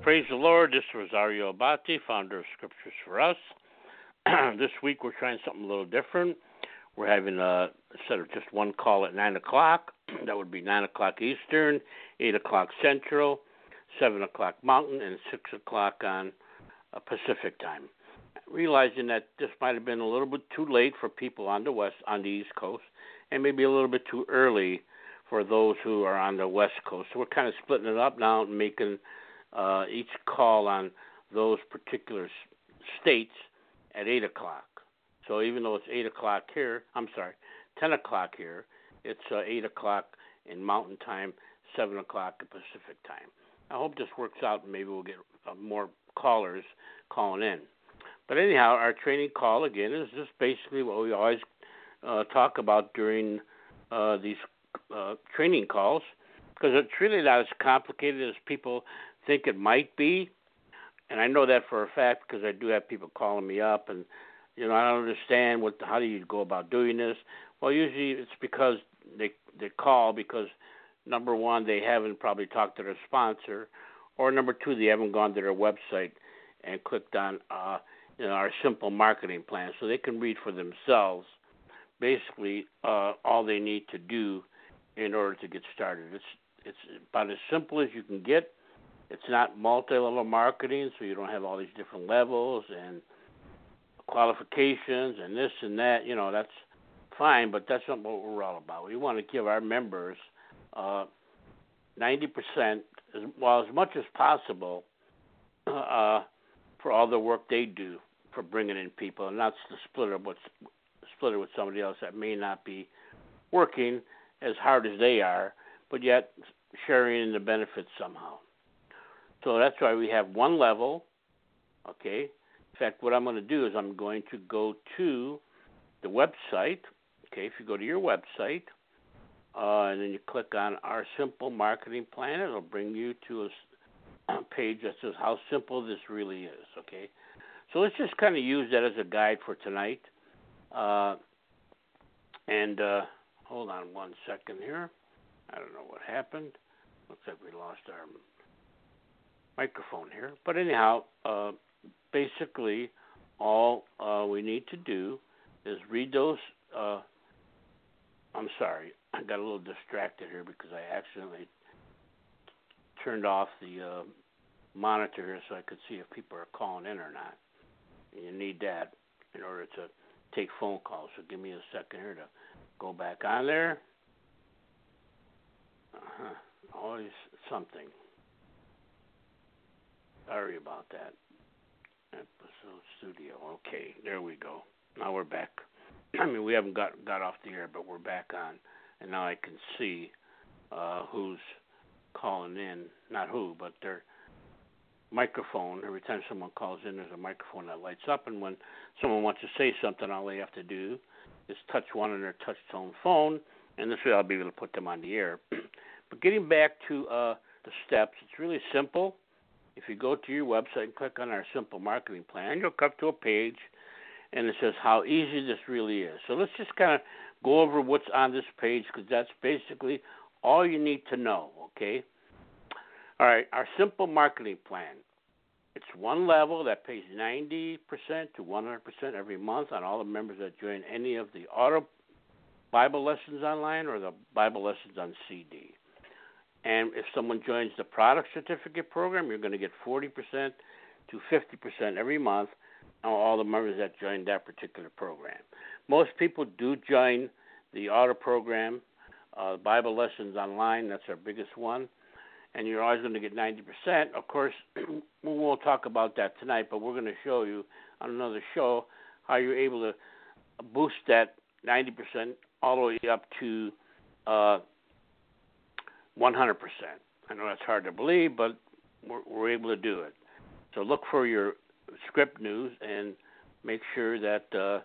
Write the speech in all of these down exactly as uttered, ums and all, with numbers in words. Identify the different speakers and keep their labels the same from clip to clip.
Speaker 1: praise the Lord. This is Rosario Abate, founder of Scriptures for Us. This week we're trying something a little different. We're having a instead of just one call at nine o'clock. That would be nine o'clock Eastern, eight o'clock Central, seven o'clock Mountain, and six o'clock on uh, Pacific time. Realizing that this might have been a little bit too late for people on the west, on the East Coast, and maybe a little bit too early for those who are on the West Coast. So we're kind of splitting it up now and making uh, each call on those particular s- states at eight o'clock. So even though it's eight o'clock here, I'm sorry, ten o'clock here, it's uh, eight o'clock in Mountain Time, seven o'clock in Pacific Time. I hope this works out and maybe we'll get uh, more callers calling in. But anyhow, our training call, again, is just basically what we always uh, talk about during uh, these uh, training calls, because it's really not as complicated as people think it might be. And I know that for a fact because I do have people calling me up and, you know, I don't understand what, how do you go about doing this? Well, usually it's because they they call because, number one, they haven't probably talked to their sponsor, or number two, they haven't gone to their website and clicked on uh, you know, our simple marketing plan, so they can read for themselves basically uh, all they need to do in order to get started. It's it's about as simple as you can get. It's not multi-level marketing, so you don't have all these different levels and qualifications and this and that. You know, that's fine, but that's not what we're all about. We want to give our members uh, ninety percent, as, well, as much as possible uh, for all the work they do for bringing in people, and not to split it with, split it with somebody else that may not be working as hard as they are, but yet sharing in the benefits somehow. So that's why we have one level, okay? In fact, what I'm going to do is I'm going to go to the website, okay? If you go to your website, uh, and then you click on our simple marketing plan, it'll bring you to a, a page that says how simple this really is, okay? So let's just kind of use that as a guide for tonight. Uh, and uh, hold on one second here. I don't know what happened. Looks like we lost our microphone here. But anyhow, uh, basically all uh, we need to do is read those. Uh, I'm sorry. I got a little distracted here because I accidentally turned off the uh, monitor here so I could see if people are calling in or not. And you need that in order to take phone calls. So give me a second here to go back on there. Uh-huh. Always something. Sorry about that. Episode Studio. Okay, there we go. Now we're back. I mean, we haven't got, got off the air, but we're back on. And now I can see uh, who's calling in. Not who, but their microphone. Every time someone calls in, there's a microphone that lights up. And when someone wants to say something, all they have to do is touch one on their touch-tone phone, and this way I'll be able to put them on the air. But getting back to uh, the steps, it's really simple. If you go to your website and click on our simple marketing plan, you'll come to a page, and it says how easy this really is. So let's just kind of go over what's on this page, because that's basically all you need to know, okay? All right, our simple marketing plan. It's one level that pays ninety percent to one hundred percent every month on all the members that join any of the auto Bible lessons online or the Bible lessons on C D. And if someone joins the product certificate program, you're going to get forty percent to fifty percent every month on all the members that join that particular program. Most people do join the auto program, uh, Bible lessons online. That's our biggest one. And you're always going to get ninety percent. Of course, we won't talk about that tonight, but we're going to show you on another show how you're able to boost that ninety percent all the way up to uh, one hundred percent. I know that's hard to believe, but we're, we're able to do it. So look for your script news and make sure that uh,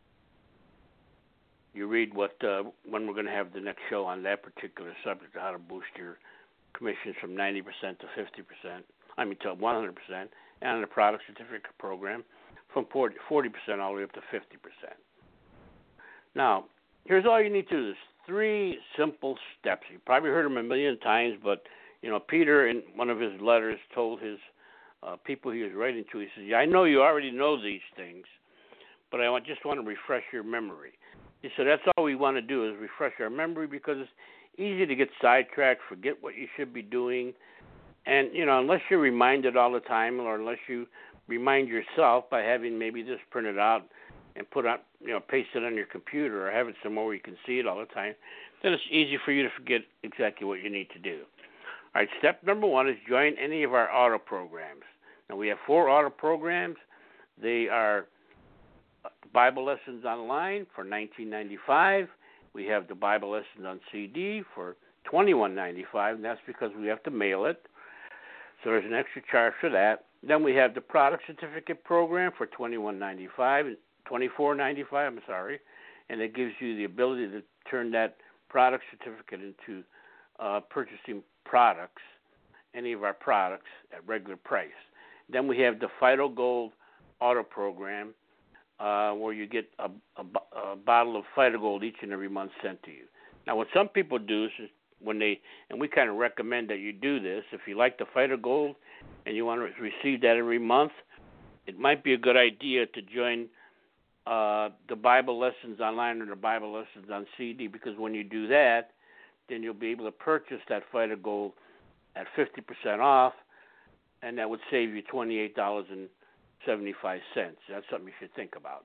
Speaker 1: you read what uh, when we're going to have the next show on that particular subject, how to boost your commissions from ninety percent to fifty percent, I mean to one hundred percent, and on the product certificate program from forty percent all the way up to fifty percent. Now, here's all you need to do. There's three simple steps. You've probably heard them a million times, but, you know, Peter in one of his letters told his uh, people he was writing to. He says, yeah, I know you already know these things, but I want, just want to refresh your memory. He said, that's all we want to do is refresh our memory because it's easy to get sidetracked, forget what you should be doing. And, you know, unless you're reminded all the time or unless you remind yourself by having maybe this printed out and put on, you know, paste it on your computer or have it somewhere where you can see it all the time, then it's easy for you to forget exactly what you need to do. All right, step number one is join any of our auto programs. Now, we have four auto programs. They are Bible Lessons Online for nineteen ninety-five dollars. We have the Bible Lessons on C D for twenty-one ninety-five, and that's because we have to mail it. So there's an extra charge for that. Then we have the Product Certificate Program for twenty-one ninety-five, twenty-four ninety-five, I'm sorry, and it gives you the ability to turn that product certificate into uh, purchasing products, any of our products at regular price. Then we have the Fido Gold Auto Program, uh, where you get a, a, a bottle of Fido Gold each and every month sent to you. Now, what some people do is when they, and we kind of recommend that you do this, if you like the Fido Gold and you want to receive that every month, it might be a good idea to join uh, the Bible Lessons Online or the Bible Lessons on C D, because when you do that, then you'll be able to purchase that Fido Gold at fifty percent off, and that would save you twenty-eight dollars and seventy-five cents. That's something you should think about.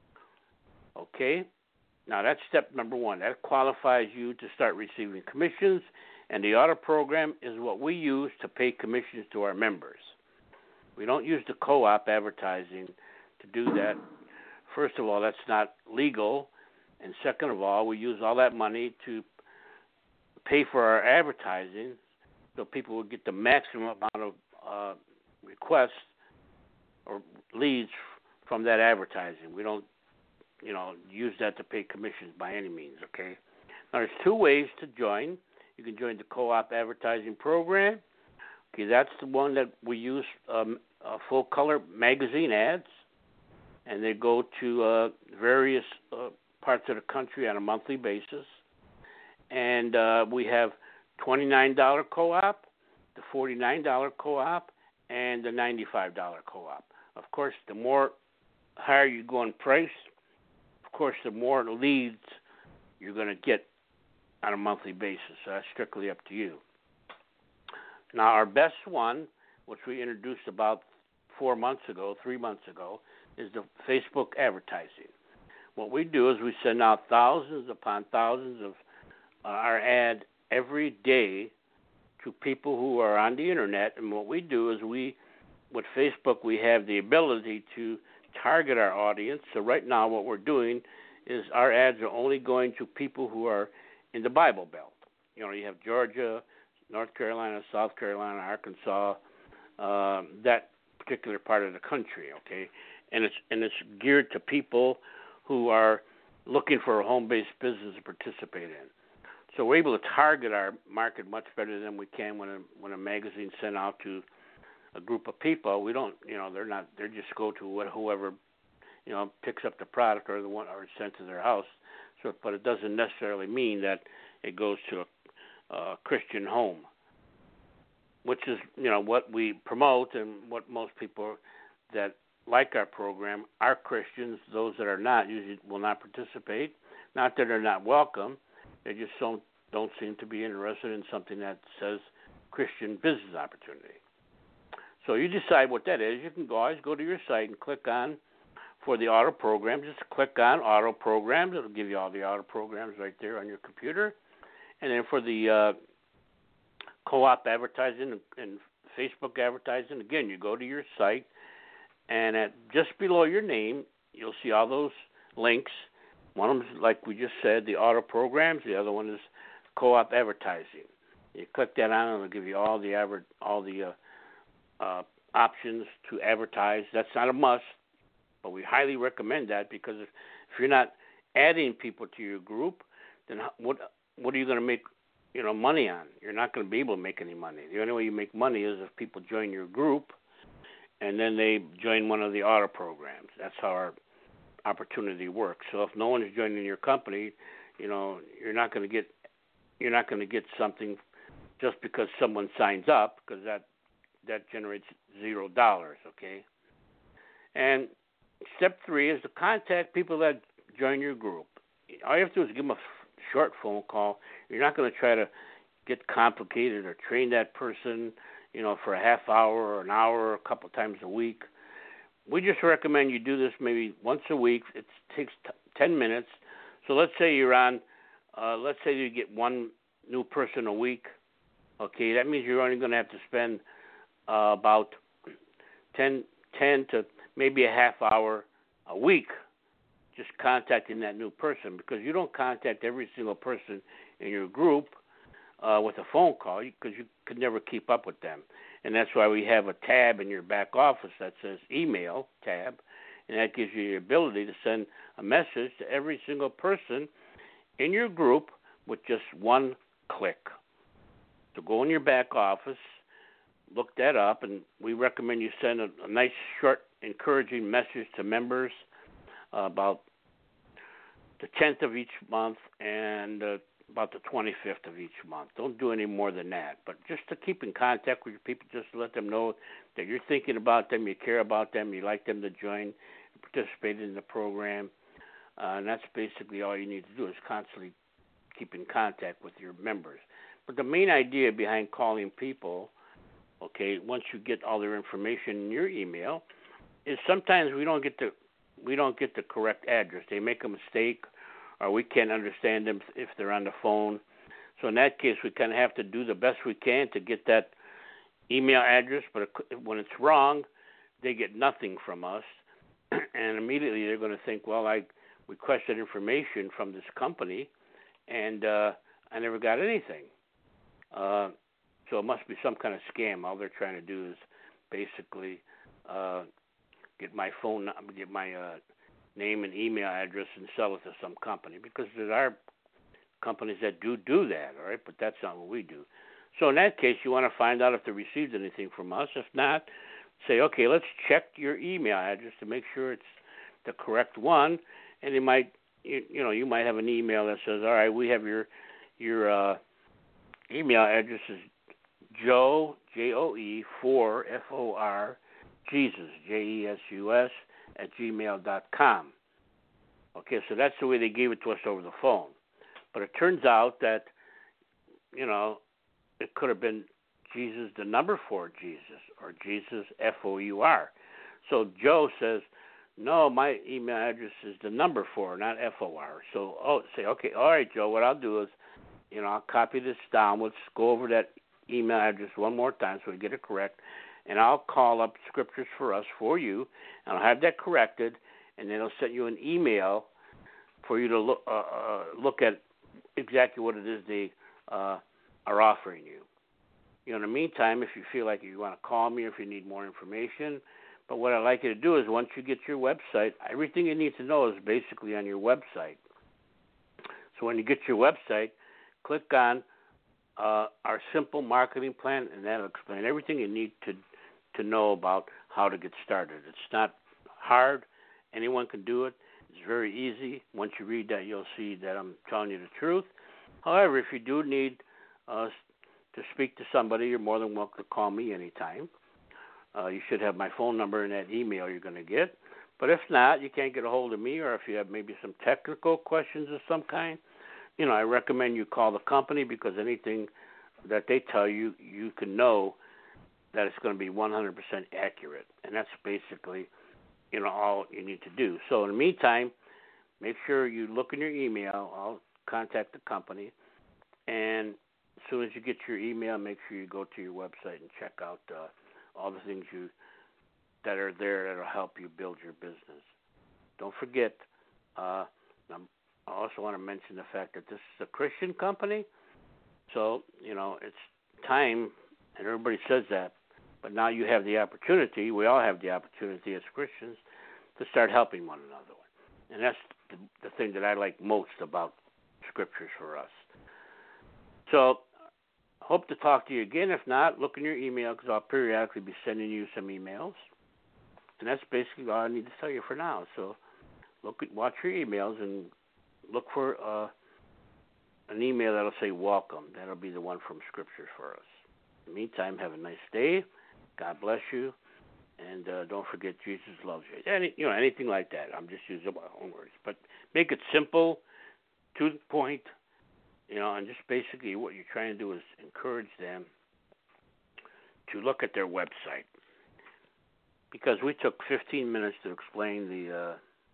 Speaker 1: Okay? Now, that's step number one. That qualifies you to start receiving commissions, and the auto program is what we use to pay commissions to our members. We don't use the co-op advertising to do that. First of all, that's not legal, and second of all, we use all that money to pay for our advertising so people will get the maximum amount of uh, requests or leads from that advertising. We don't, you know, use that to pay commissions by any means, okay? Now, there's two ways to join. You can join the co-op advertising program. Okay, that's the one that we use um, uh, full-color magazine ads, and they go to uh, various uh, parts of the country on a monthly basis. And uh, we have twenty-nine dollars co-op, the forty-nine dollars co-op, and the ninety-five dollars co-op. Of course, the more higher you go in price, of course, the more leads you're going to get on a monthly basis. So that's strictly up to you. Now, our best one, which we introduced about four months ago, three months ago, is the Facebook advertising. What we do is we send out thousands upon thousands of uh, our ad every day to people who are on the internet. And what we do is we, with Facebook, we have the ability to target our audience. So right now what we're doing is our ads are only going to people who are in the Bible Belt. You know, you have Georgia, North Carolina, South Carolina, Arkansas, uh, that particular part of the country, okay? And it's and it's geared to people who are looking for a home-based business to participate in. So we're able to target our market much better than we can when a when a magazine's sent out to a group of people. We don't, you know, they're not, they just go to whoever, you know, picks up the product or the one or sent to their house. So, but it doesn't necessarily mean that it goes to a, a Christian home, which is, you know, what we promote and what most people that like our program are Christians. Those that are not usually will not participate. Not that they're not welcome. They just don't don't seem to be interested in something that says Christian business opportunity. So you decide what that is. You can go, always go to your site and click on for the auto program. Just click on auto programs. It'll give you all the auto programs right there on your computer. And then for the uh, co-op advertising and Facebook advertising, again, you go to your site, and at just below your name, you'll see all those links. One of them is, like we just said, the auto programs. The other one is co-op advertising. You click that on, and it'll give you all the adver- all the uh, uh, options to advertise. That's not a must, but we highly recommend that, because if, if you're not adding people to your group, then what what are you going to make, you know, money on? You're not going to be able to make any money. The only way you make money is if people join your group, and then they join one of the auto programs. That's how our opportunity works. So if no one is joining your company, you know, you're not going to get you're not going to get something just because someone signs up, because that that generates zero dollars. Okay. And step three is to contact people that join your group. All you have to do is give them a short phone call. You're not going to try to get complicated or train that person, you know, for a half hour or an hour or a couple times a week. We just recommend you do this maybe once a week. It takes t- ten minutes. So let's say you're on, uh, let's say you get one new person a week. Okay, that means you're only going to have to spend uh, about ten, ten to maybe a half hour a week just contacting that new person, because you don't contact every single person in your group uh, with a phone call, because you could never keep up with them. And that's why we have a tab in your back office that says email tab, and that gives you the ability to send a message to every single person in your group with just one click. So go in your back office, look that up, and we recommend you send a, a nice, short, encouraging message to members uh, about the tenth of each month and uh, about the twenty-fifth of each month. Don't do any more than that. But just to keep in contact with your people, just to let them know that you're thinking about them, you care about them, you like them to join and participate in the program. Uh, and that's basically all you need to do, is constantly keep in contact with your members. But the main idea behind calling people, okay, once you get all their information in your email, is sometimes we don't get the we don't get the correct address. They make a mistake, or we can't understand them if they're on the phone. So in that case, we kind of have to do the best we can to get that email address. But when it's wrong, they get nothing from us, and immediately they're going to think, well, I requested information from this company, and uh, I never got anything. Uh, so it must be some kind of scam. All they're trying to do is basically uh, get my phone, get my uh, name and email address and sell it to some company, because there are companies that do do that, all right? But that's not what we do. So in that case, you want to find out if they received anything from us. If not, say, okay, let's check your email address to make sure it's the correct one. And you might, you, you know, you might have an email that says, all right, we have your your uh, email address is Joe, J O E, for, F O R, Jesus, J E S U S, at gmail dot com. Okay, so that's the way they gave it to us over the phone. But it turns out that, you know, it could have been Jesus, the number for Jesus, or Jesus, F O U R. So Joe says, no, my email address is the number four, not F O R. So, oh, say, okay, all right, Joe, what I'll do is, you know, I'll copy this down. Let's go over that email address one more time so we get it correct. And I'll call up Scriptures for Us for you, and I'll have that corrected, and then I'll send you an email for you to look, uh, uh, look at exactly what it is they uh, are offering you. You know, in the meantime, if you feel like you want to call me, or if you need more information, but what I'd like you to do is once you get your website, everything you need to know is basically on your website. So when you get your website, click on uh, our simple marketing plan, and that'll explain everything you need to to know about how to get started. It's not hard. Anyone can do it. It's very easy. Once you read that, you'll see that I'm telling you the truth. However, if you do need uh, to speak to somebody, you're more than welcome to call me anytime. Uh, you should have my phone number in that email you're going to get. But if not, you can't get a hold of me, or if you have maybe some technical questions of some kind, you know, I recommend you call the company, because anything that they tell you, you can know that it's going to be one hundred percent accurate. And that's basically, you know, all you need to do. So in the meantime, make sure you look in your email. I'll contact the company. And as soon as you get your email, make sure you go to your website and check out uh, all the things you that are there that will help you build your business. Don't forget, uh, I also want to mention the fact that this is a Christian company. So, you know, it's time, and everybody says that, but now you have the opportunity, we all have the opportunity as Christians, to start helping one another. And that's the, the thing that I like most about Scriptures for Us. So, hope to talk to you again. If not, look in your email, because I'll periodically be sending you some emails. And that's basically all I need to tell you for now. So, look at, watch your emails and look for uh, an email that'll say welcome. That'll be the one from Scriptures for Us. In the meantime, have a nice day, God bless you. And uh, don't forget, Jesus loves you. Any, you know, anything like that. I'm just using my own words. But make it simple, to the point, you know, and just basically what you're trying to do is encourage them to look at their website. Because we took fifteen minutes to explain the uh,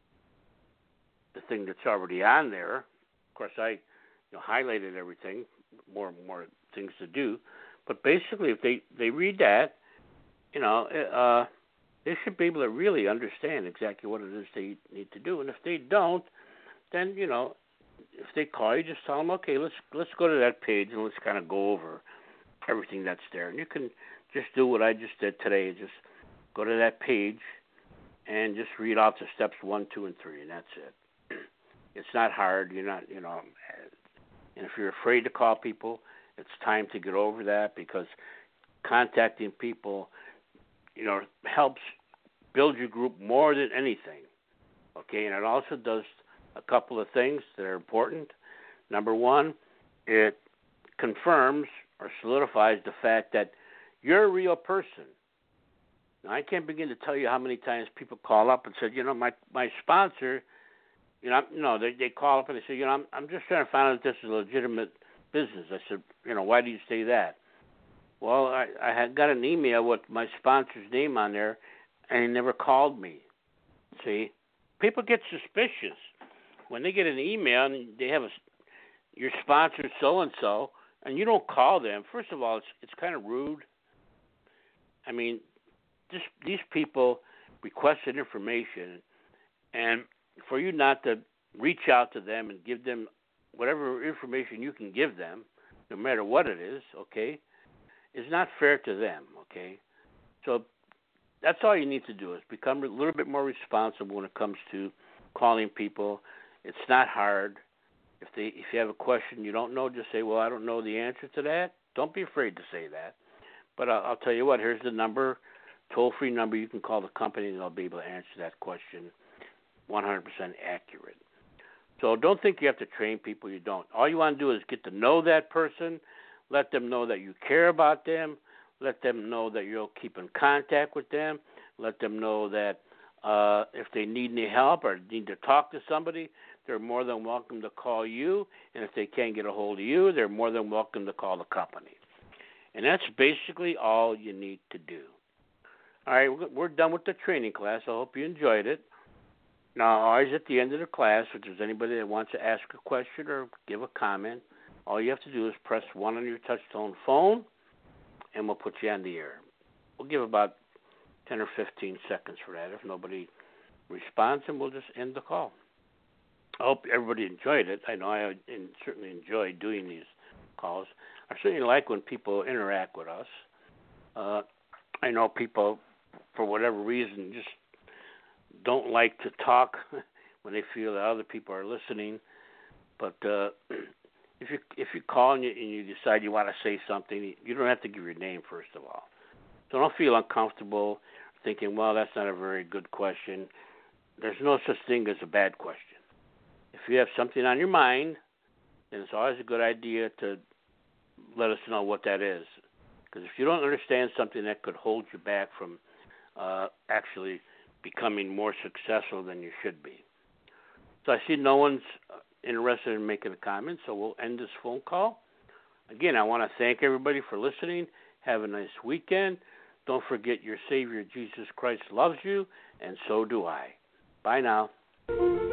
Speaker 1: the thing that's already on there. Of course, I you know, highlighted everything, more and more things to do. But basically, if they, they read that, you know, uh, they should be able to really understand exactly what it is they need to do. And if they don't, then, you know, if they call you, just tell them, okay, let's let's go to that page and let's kind of go over everything that's there. And you can just do what I just did today. Just go to that page and just read off the steps one, two, and three, and that's it. It's not hard. You're not, you know, and if you're afraid to call people, it's time to get over that, because contacting people, you know, helps build your group more than anything. Okay, and it also does a couple of things that are important. Number one, it confirms or solidifies the fact that you're a real person. Now, I can't begin to tell you how many times people call up and said, you know, my my sponsor, you know, no, they they call up and they say, you know, I'm I'm just trying to find out if this is a legitimate business. I said, you know, why do you say that? Well, I, I had got an email with my sponsor's name on there, and he never called me. See, people get suspicious when they get an email and they have a your sponsor so and so, and you don't call them. First of all, it's it's kind of rude. I mean, this, these people requested information, and for you not to reach out to them and give them whatever information you can give them, no matter what it is, okay, is not fair to them, okay? So that's all you need to do, is become a little bit more responsible when it comes to calling people. It's not hard. If they if you have a question you don't know, just say, well, I don't know the answer to that. Don't be afraid to say that. But I'll, I'll tell you what, here's the number, toll-free number. You can call the company and they'll be able to answer that question one hundred percent accurate. So don't think you have to train people. You don't. All you want to do is get to know that person, let them know that you care about them, let them know that you'll keep in contact with them, let them know that uh, if they need any help or need to talk to somebody, they're more than welcome to call you. And if they can't get a hold of you, they're more than welcome to call the company. And that's basically all you need to do. All right, we're done with the training class. I hope you enjoyed it. Now, always at the end of the class, if there's anybody that wants to ask a question or give a comment, all you have to do is press one on your touch-tone phone, and we'll put you on the air. We'll give about ten or fifteen seconds for that. If nobody responds, then we'll just end the call. I hope everybody enjoyed it. I know I certainly enjoy doing these calls. I certainly like when people interact with us. Uh, I know people, for whatever reason, just don't like to talk when they feel that other people are listening. But uh, if you if you call and you, and you decide you want to say something, you don't have to give your name, first of all. So don't feel uncomfortable thinking, well, that's not a very good question. There's no such thing as a bad question. If you have something on your mind, then it's always a good idea to let us know what that is. Because if you don't understand something, that could hold you back from uh, actually becoming more successful than you should be. So I see no one's interested in making a comment, so we'll end this phone call. Again, I want to thank everybody for listening. Have a nice weekend. Don't forget your Savior, Jesus Christ, loves you, and so do I. Bye now.